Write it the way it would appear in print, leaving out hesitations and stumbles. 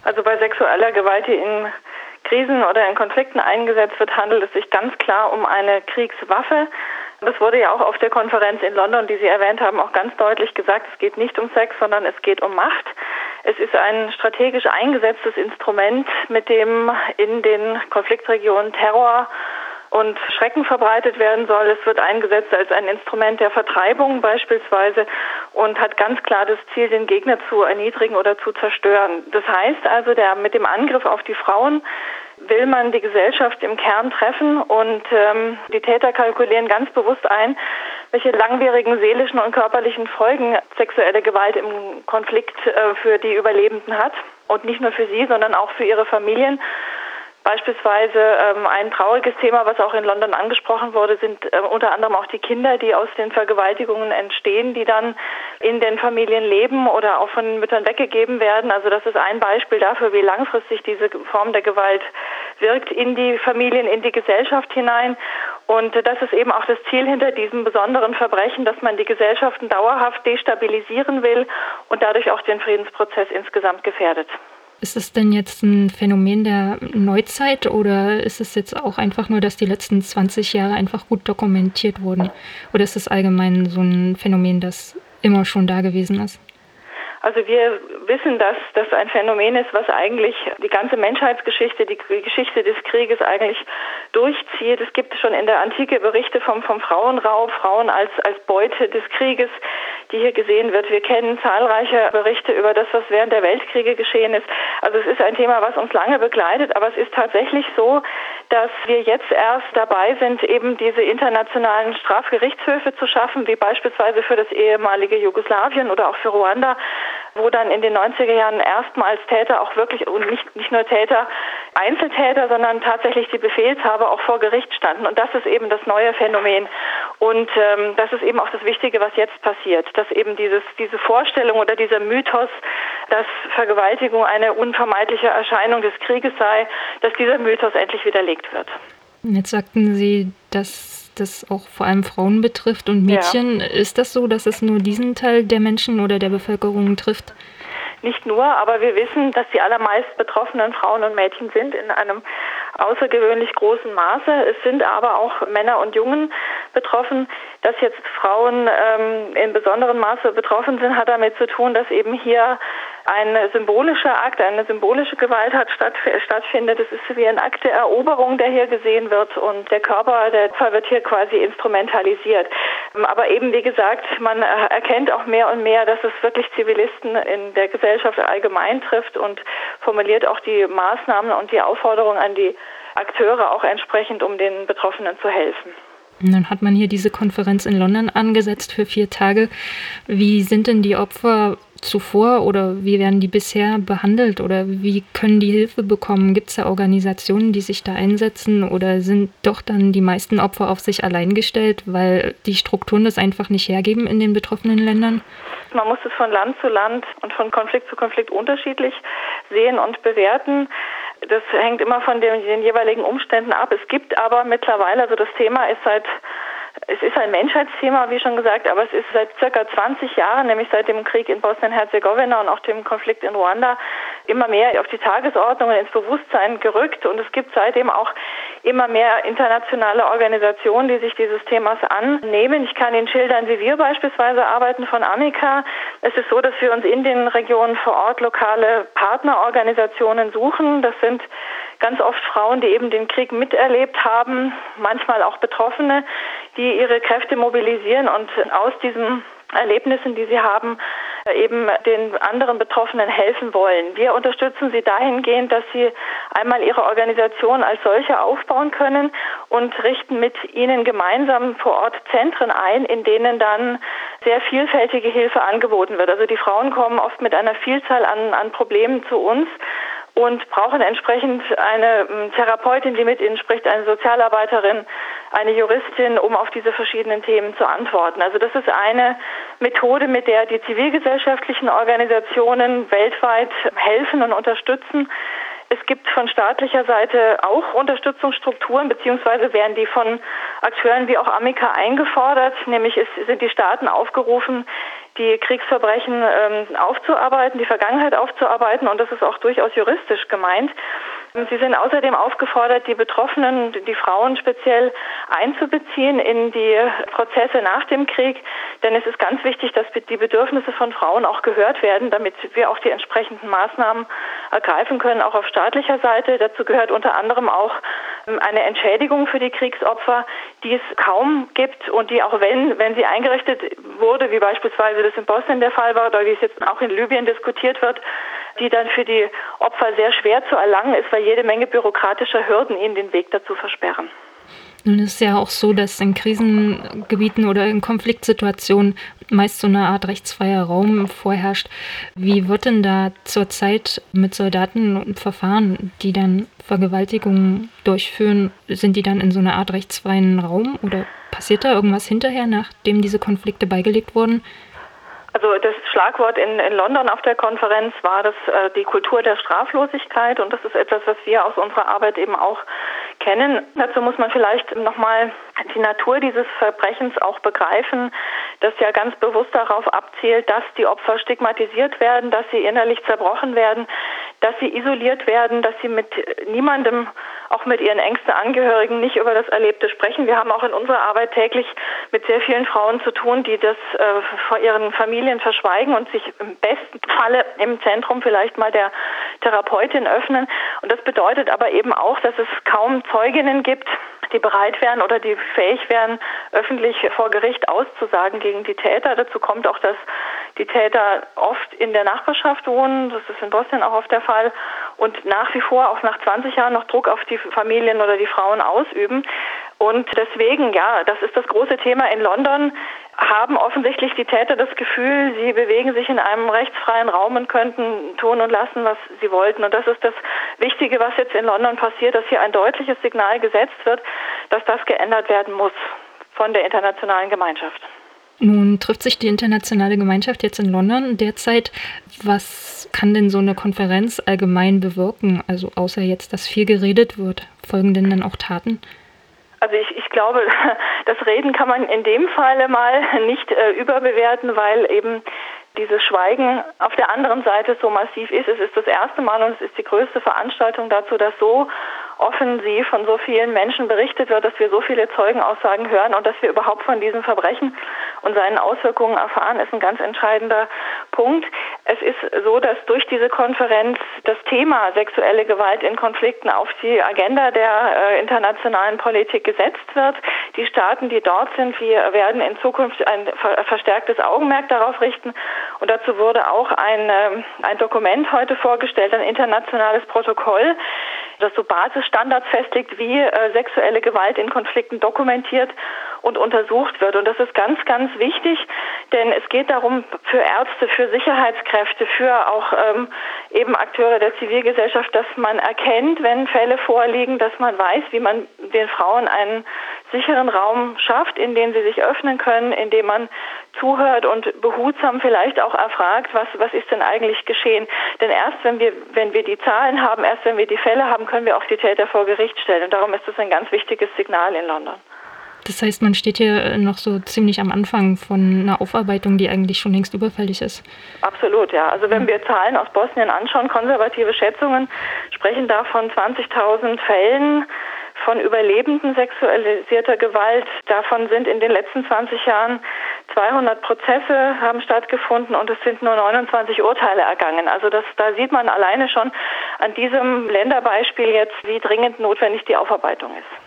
Also bei sexueller Gewalt, die in Krisen oder in Konflikten eingesetzt wird, handelt es sich ganz klar um eine Kriegswaffe. Das wurde ja auch auf der Konferenz in London, die Sie erwähnt haben, auch ganz deutlich gesagt, es geht nicht um Sex, sondern es geht um Macht. Es ist ein strategisch eingesetztes Instrument, mit dem in den Konfliktregionen Terror und Schrecken verbreitet werden soll. Es wird eingesetzt als ein Instrument der Vertreibung beispielsweise und hat ganz klar das Ziel, den Gegner zu erniedrigen oder zu zerstören. Das heißt also, mit dem Angriff auf die Frauen will man die Gesellschaft im Kern treffen und die Täter kalkulieren ganz bewusst ein, welche langwierigen seelischen und körperlichen Folgen sexuelle Gewalt im Konflikt für die Überlebenden hat. Und nicht nur für sie, sondern auch für ihre Familien. Beispielsweise ein trauriges Thema, was auch in London angesprochen wurde, sind unter anderem auch die Kinder, die aus den Vergewaltigungen entstehen, die dann in den Familien leben oder auch von Müttern weggegeben werden. Also das ist ein Beispiel dafür, wie langfristig diese Form der Gewalt wirkt in die Familien, in die Gesellschaft hinein. Und das ist eben auch das Ziel hinter diesem besonderen Verbrechen, dass man die Gesellschaften dauerhaft destabilisieren will und dadurch auch den Friedensprozess insgesamt gefährdet. Ist es denn jetzt ein Phänomen der Neuzeit oder ist es jetzt auch einfach nur, dass die letzten 20 Jahre einfach gut dokumentiert wurden? Oder ist es allgemein so ein Phänomen, das immer schon da gewesen ist? Also wir wissen, dass das ein Phänomen ist, was eigentlich die ganze Menschheitsgeschichte, die Geschichte des Krieges eigentlich durchzieht. Es gibt schon in der Antike Berichte vom Frauenraub, Frauen als Beute des Krieges, die hier gesehen wird. Wir kennen zahlreiche Berichte über das, was während der Weltkriege geschehen ist. Also es ist ein Thema, was uns lange begleitet, aber es ist tatsächlich so, dass wir jetzt erst dabei sind, eben diese internationalen Strafgerichtshöfe zu schaffen, wie beispielsweise für das ehemalige Jugoslawien oder auch für Ruanda, wo dann in den 90er Jahren erstmals Täter auch wirklich, und nicht nur Täter, Einzeltäter, sondern tatsächlich die Befehlshaber auch vor Gericht standen. Und das ist eben das neue Phänomen. Und das ist eben auch das Wichtige, was jetzt passiert, dass eben diese Vorstellung oder dieser Mythos, dass Vergewaltigung eine unvermeidliche Erscheinung des Krieges sei, dass dieser Mythos endlich widerlegt wird. Jetzt sagten Sie, dass das auch vor allem Frauen betrifft und Mädchen. Ja. Ist das so, dass es nur diesen Teil der Menschen oder der Bevölkerung trifft? Nicht nur, aber wir wissen, dass die allermeist betroffenen Frauen und Mädchen sind in einem außergewöhnlich großen Maße. Es sind aber auch Männer und Jungen betroffen. Dass jetzt Frauen in besonderem Maße betroffen sind, hat damit zu tun, dass eben hier ein symbolischer Akt, eine symbolische Gewalt stattfindet. Es ist wie ein Akt der Eroberung, der hier gesehen wird und der Körper der Opfer wird hier quasi instrumentalisiert. Aber eben, wie gesagt, man erkennt auch mehr und mehr, dass es wirklich Zivilisten in der Gesellschaft allgemein trifft und formuliert auch die Maßnahmen und die Aufforderung an die Akteure auch entsprechend, um den Betroffenen zu helfen. Und dann hat man hier diese Konferenz in London angesetzt für 4 Tage. Wie sind denn die Opfer zuvor oder wie werden die bisher behandelt oder wie können die Hilfe bekommen? Gibt es da Organisationen, die sich da einsetzen oder sind doch dann die meisten Opfer auf sich allein gestellt, weil die Strukturen das einfach nicht hergeben in den betroffenen Ländern? Man muss es von Land zu Land und von Konflikt zu Konflikt unterschiedlich sehen und bewerten. Das hängt immer von den jeweiligen Umständen ab. Es gibt aber mittlerweile, also das Thema ist es ist ein Menschheitsthema, wie schon gesagt, aber es ist seit circa 20 Jahren, nämlich seit dem Krieg in Bosnien-Herzegowina und auch dem Konflikt in Ruanda, immer mehr auf die Tagesordnung und ins Bewusstsein gerückt. Und es gibt seitdem auch immer mehr internationale Organisationen, die sich dieses Themas annehmen. Ich kann Ihnen schildern, wie wir beispielsweise arbeiten von Amica. Es ist so, dass wir uns in den Regionen vor Ort lokale Partnerorganisationen suchen. Das sind ganz oft Frauen, die eben den Krieg miterlebt haben, manchmal auch Betroffene, die ihre Kräfte mobilisieren und aus diesen Erlebnissen, die sie haben, eben den anderen Betroffenen helfen wollen. Wir unterstützen sie dahingehend, dass sie einmal ihre Organisation als solche aufbauen können und richten mit ihnen gemeinsam vor Ort Zentren ein, in denen dann sehr vielfältige Hilfe angeboten wird. Also die Frauen kommen oft mit einer Vielzahl an Problemen zu uns und brauchen entsprechend eine Therapeutin, die mit ihnen spricht, eine Sozialarbeiterin, eine Juristin, um auf diese verschiedenen Themen zu antworten. Also das ist eine Methode, mit der die zivilgesellschaftlichen Organisationen weltweit helfen und unterstützen. Es gibt von staatlicher Seite auch Unterstützungsstrukturen, beziehungsweise werden die von Akteuren wie auch Amica eingefordert, nämlich sind die Staaten aufgerufen, die Kriegsverbrechen aufzuarbeiten, die Vergangenheit aufzuarbeiten, und das ist auch durchaus juristisch gemeint. Sie sind außerdem aufgefordert, die Betroffenen, die Frauen speziell, einzubeziehen in die Prozesse nach dem Krieg. Denn es ist ganz wichtig, dass die Bedürfnisse von Frauen auch gehört werden, damit wir auch die entsprechenden Maßnahmen ergreifen können, auch auf staatlicher Seite. Dazu gehört unter anderem auch eine Entschädigung für die Kriegsopfer, die es kaum gibt und die auch wenn sie eingerichtet wurde, wie beispielsweise das in Bosnien der Fall war oder wie es jetzt auch in Libyen diskutiert wird, die dann für die Opfer sehr schwer zu erlangen ist, weil jede Menge bürokratischer Hürden ihnen den Weg dazu versperren. Nun ist es ja auch so, dass in Krisengebieten oder in Konfliktsituationen meist so eine Art rechtsfreier Raum vorherrscht. Wie wird denn da zurzeit mit Soldaten verfahren, die dann Vergewaltigungen durchführen? Sind die dann in so einer Art rechtsfreien Raum oder passiert da irgendwas hinterher, nachdem diese Konflikte beigelegt wurden? Also das Schlagwort in London auf der Konferenz war die Kultur der Straflosigkeit, und das ist etwas, was wir aus unserer Arbeit eben auch kennen. Dazu muss man vielleicht nochmal die Natur dieses Verbrechens auch begreifen, das ja ganz bewusst darauf abzielt, dass die Opfer stigmatisiert werden, dass sie innerlich zerbrochen werden, dass sie isoliert werden, dass sie mit niemandem, auch mit ihren engsten Angehörigen, nicht über das Erlebte sprechen. Wir haben auch in unserer Arbeit täglich mit sehr vielen Frauen zu tun, die das vor ihren Familien verschweigen und sich im besten Falle im Zentrum vielleicht mal der Therapeutin öffnen. Und das bedeutet aber eben auch, dass es kaum Zeuginnen gibt, die bereit wären oder die fähig wären, öffentlich vor Gericht auszusagen gegen die Täter. Dazu kommt auch, dass die Täter oft in der Nachbarschaft wohnen. Das ist in Bosnien auch oft der Fall. Und nach wie vor, auch nach 20 Jahren, noch Druck auf die Familien oder die Frauen ausüben. Und deswegen, ja, das ist das große Thema in London, haben offensichtlich die Täter das Gefühl, sie bewegen sich in einem rechtsfreien Raum und könnten tun und lassen, was sie wollten. Und das ist das Wichtige, was jetzt in London passiert, dass hier ein deutliches Signal gesetzt wird, dass das geändert werden muss von der internationalen Gemeinschaft. Nun trifft sich die internationale Gemeinschaft jetzt in London derzeit. Was kann denn so eine Konferenz allgemein bewirken? Also außer jetzt, dass viel geredet wird, folgen denn dann auch Taten? Also ich glaube, das Reden kann man in dem Falle mal nicht überbewerten, weil eben dieses Schweigen auf der anderen Seite so massiv ist. Es ist das erste Mal und es ist die größte Veranstaltung dazu, dass so offensiv von so vielen Menschen berichtet wird, dass wir so viele Zeugenaussagen hören und dass wir überhaupt von diesen Verbrechen und seinen Auswirkungen erfahren, ist ein ganz entscheidender Punkt. Es ist so, dass durch diese Konferenz das Thema sexuelle Gewalt in Konflikten auf die Agenda der internationalen Politik gesetzt wird. Die Staaten, die dort sind, wir werden in Zukunft ein verstärktes Augenmerk darauf richten. Und dazu wurde auch ein Dokument heute vorgestellt, ein internationales Protokoll, das so Basisstandards festlegt, wie sexuelle Gewalt in Konflikten dokumentiert und untersucht wird. Und das ist ganz, ganz wichtig, denn es geht darum, für Ärzte, für Sicherheitskräfte, für auch eben Akteure der Zivilgesellschaft, dass man erkennt, wenn Fälle vorliegen, dass man weiß, wie man den Frauen einen sicheren Raum schafft, in dem sie sich öffnen können, in dem man zuhört und behutsam vielleicht auch erfragt, was ist denn eigentlich geschehen. Denn erst wenn wir die Zahlen haben, erst wenn wir die Fälle haben, können wir auch die Täter vor Gericht stellen. Und darum ist das ein ganz wichtiges Signal in London. Das heißt, man steht hier noch so ziemlich am Anfang von einer Aufarbeitung, die eigentlich schon längst überfällig ist. Absolut, ja. Also wenn wir Zahlen aus Bosnien anschauen, konservative Schätzungen sprechen da von 20.000 Fällen von Überlebenden sexualisierter Gewalt. Davon sind in den letzten 20 Jahren 200 Prozesse haben stattgefunden und es sind nur 29 Urteile ergangen. Also da sieht man alleine schon an diesem Länderbeispiel jetzt, wie dringend notwendig die Aufarbeitung ist.